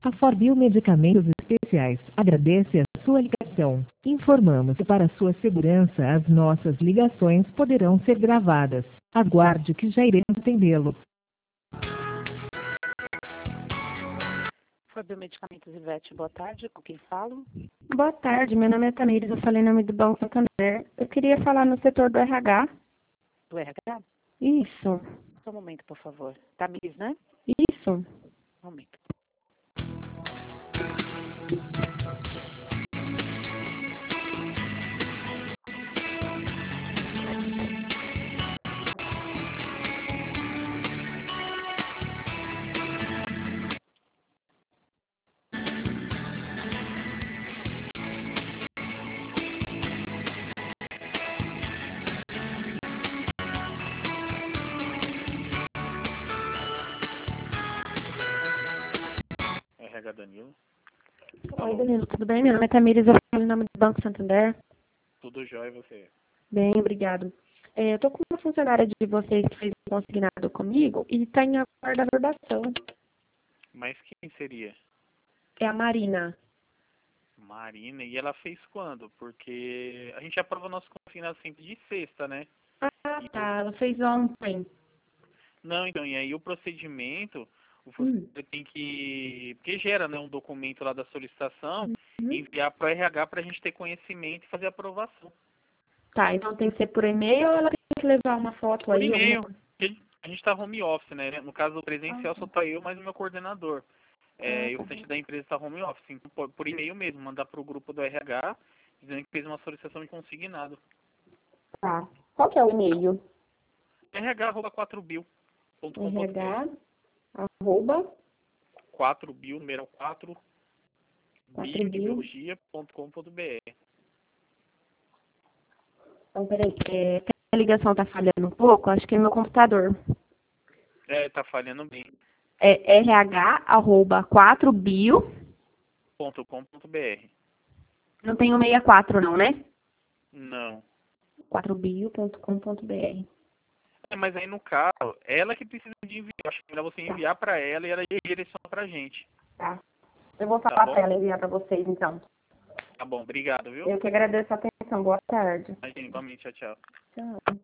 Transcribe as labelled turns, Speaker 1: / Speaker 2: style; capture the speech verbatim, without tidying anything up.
Speaker 1: A Forbio Medicamentos Especiais agradece a sua ligação. Informamos que para sua segurança as nossas ligações poderão ser gravadas. Aguarde que já iremos atendê-lo.
Speaker 2: Forbio Medicamentos Ivete, boa tarde, com quem falo?
Speaker 3: Boa tarde, meu nome é Tamires, eu falei em nome do Banco Santander. Eu queria falar no setor do R H.
Speaker 2: Do R H?
Speaker 3: Isso,
Speaker 2: Só um momento, por favor. Tamires, né?
Speaker 3: isso.
Speaker 2: Um momento. R H Danilo.
Speaker 3: Oi, Danilo, tudo bem? Meu nome é Tamires, eu falo em nome do Banco Santander.
Speaker 2: Tudo jóia e você?
Speaker 3: Bem, obrigado. É, eu tô com uma funcionária de vocês que fez um consignado comigo e está em aguardo da aprovação.
Speaker 2: Mas quem seria?
Speaker 3: É a Marina.
Speaker 2: Marina. E ela fez quando? Porque a gente aprova nosso consignado sempre de sexta, né?
Speaker 3: Ah, tá, ela fez ontem.
Speaker 2: Não, então, e aí o procedimento, o
Speaker 3: Hum.
Speaker 2: funcionário tem que, porque gera, né, um documento lá da solicitação,
Speaker 3: Uhum.
Speaker 2: enviar para o R H para a gente ter conhecimento e fazer a aprovação.
Speaker 3: Tá, então tem que ser por e-mail ou ela tem que levar uma foto
Speaker 2: Por
Speaker 3: aí?
Speaker 2: e-mail.
Speaker 3: Alguma...
Speaker 2: porque A gente está home office, né? No caso do presencial
Speaker 3: Ah,
Speaker 2: só tá eu, mais o meu coordenador. É,
Speaker 3: ah,
Speaker 2: e o
Speaker 3: tá.
Speaker 2: restante da empresa está home office. Então, por, por e-mail mesmo, mandar para o grupo do R H, dizendo que fez uma solicitação de consignado.
Speaker 3: Tá. Qual que é o e-mail?
Speaker 2: R H arroba quatro bil ponto com ponto br.
Speaker 3: R H, arroba,
Speaker 2: quatro bil, número quatro,
Speaker 3: quatro
Speaker 2: bio de
Speaker 3: mil.
Speaker 2: biologia ponto com ponto br.
Speaker 3: Então, peraí, é, a ligação tá falhando um pouco, acho que é no meu computador.
Speaker 2: É, tá falhando bem.
Speaker 3: É rh, arroba, quatro bio,
Speaker 2: ponto com ponto br.
Speaker 3: não tem o sessenta e quatro não, né?
Speaker 2: Não.
Speaker 3: quatro bio ponto com ponto br.
Speaker 2: É, mas aí no caso, ela que precisa de enviar. Acho que é melhor você
Speaker 3: Tá,
Speaker 2: enviar para ela e ela direciona pra gente.
Speaker 3: tá. Eu vou
Speaker 2: Tá
Speaker 3: falar
Speaker 2: bom?
Speaker 3: para ela enviar para vocês, então.
Speaker 2: Tá bom, obrigado, viu?
Speaker 3: Eu que agradeço a atenção. Boa tarde.
Speaker 2: Imagina, igualmente, tchau, tchau.
Speaker 3: Tchau.